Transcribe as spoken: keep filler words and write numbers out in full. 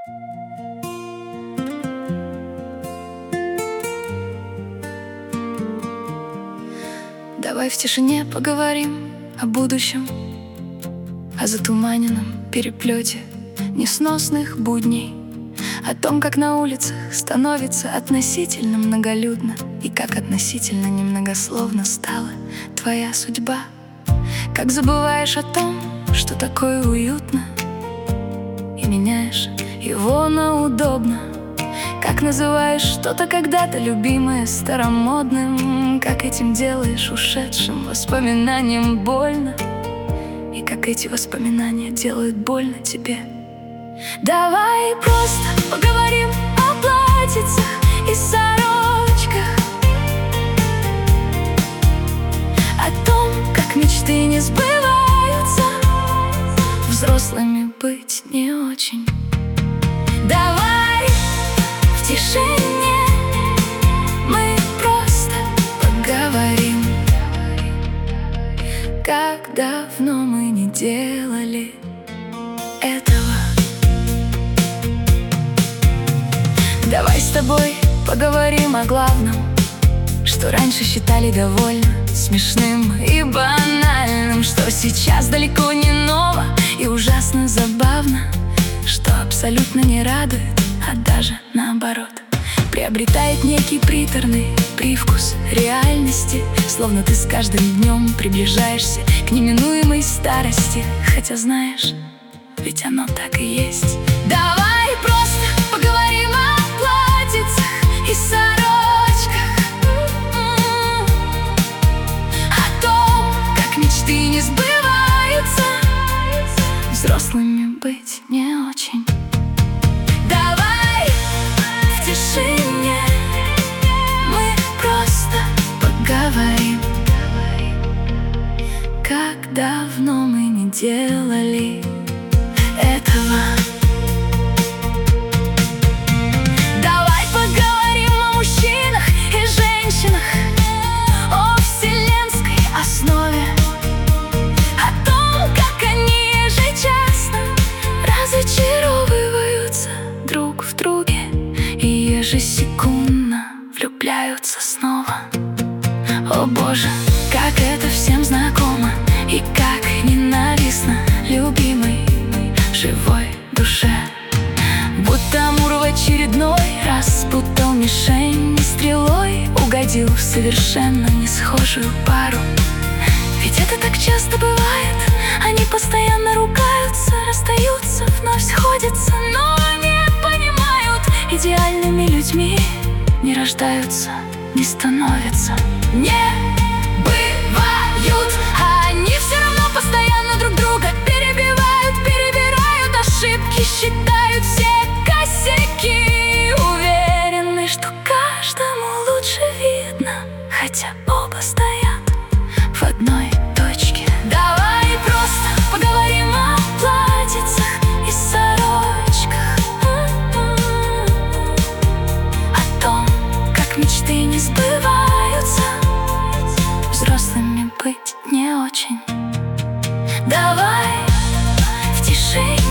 Давай в тишине поговорим о будущем, о затуманенном переплете несносных будней, о том, как на улицах становится относительно многолюдно и как относительно немногословно стала твоя судьба. Как забываешь о том, что такое уютно, и меняешь его на удобно. Как называешь что-то когда-то любимое старомодным, как этим делаешь ушедшим воспоминаниям больно, и как эти воспоминания делают больно тебе. Давай просто поговорим о платьицах и сорочках, о том, как мечты не сбываются, взрослыми быть не очень. Давай в тишине мы просто поговорим, как давно мы не делали этого. Давай с тобой поговорим о главном, что раньше считали довольно смешным и банальным, что сейчас далеко не ново и ужасно забавно, что абсолютно не радует, а даже наоборот приобретает некий приторный привкус реальности, словно ты с каждым днем приближаешься к неминуемой старости. Хотя знаешь, ведь оно так и есть. Давай просто поговорим о платьицах и сорочках, о том, как мечты не сбываются, взрослыми быть не очень. Давай в тишине мы просто поговорим, как давно мы не делали этого. Давай поговорим о мужчинах и женщинах, о вселенской основе, о том, как они ежечасно разочаровываются друг в друге и ежесекундно влюбляются снова. О боже, как это всем знакомо и как ненавистно любимой живой душе. Будто Амур в очередной раз спутал мишень и стрелой угодил в совершенно не схожую пару. Ведь это так часто бывает, они постоянно ругаются, расстаются, вновь сходятся, но не понимают, идеальными людьми не рождаются, не становятся, не бывают. А они все равно постоянно друг друга перебивают, перебирают ошибки, считают все косяки, уверены, что каждому лучше видно, хотя оба стоят в одной точке. Давай просто поговорим о платьицах и сорочках, о том, как мечты не сбываются, взрослыми быть не очень. Давай в тишине